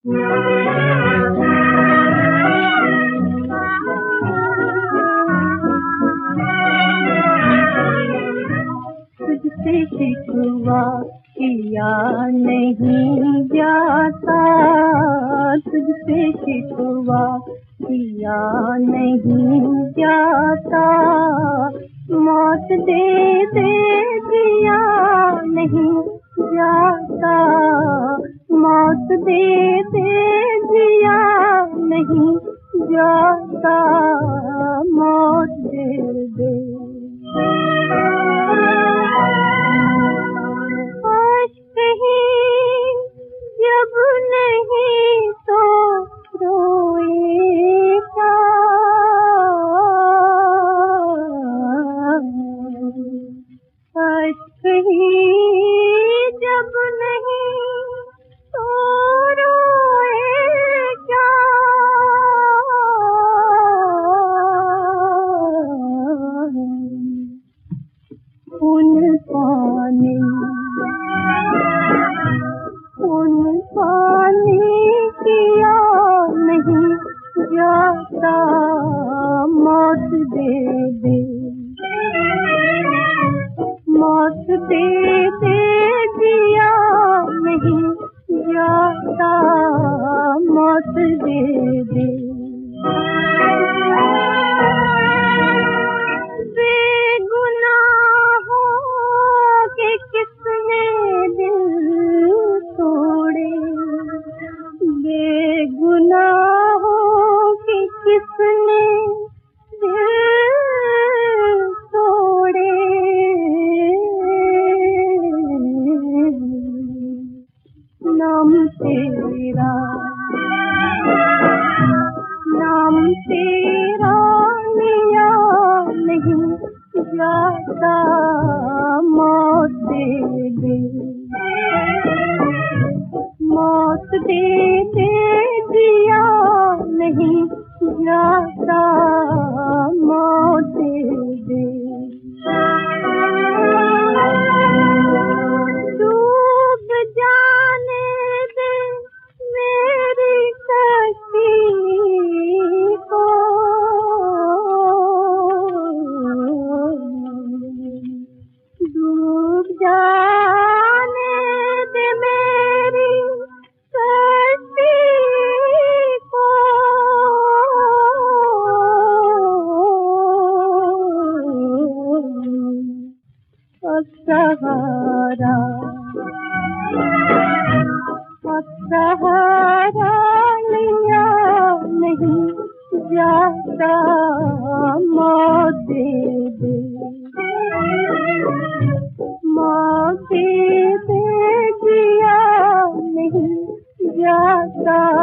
तुझसे शिकवा किया नहीं जाता, तुझसे शिकवा किया नहीं जाता, मौत दे दे जिया नहीं जाता, मौत दे दे जिया नहीं जाता, मौत दे दे। अश्क ही जब नहीं तो रोएगा, अश्क ही जब नहीं तो रोएगा, उन पानी किया नहीं जाता, मौत दे दे, मौत दे दे जिया नहीं जाता, मौत दे दे। बेगुनाहों के किसने दिल तोड़े, नाम तेरा लिया नहीं जाता, मौत दे दे, मौत दे दे जिया नहीं जाता, मौत दे दे। डूब जाने दे मेरी कश्ती को, डूब जाने दे मेरी कश्ती को, अब सहारा लिया नहीं जाता, मौत दे दे, मौत दे दे जिया नहीं जाता,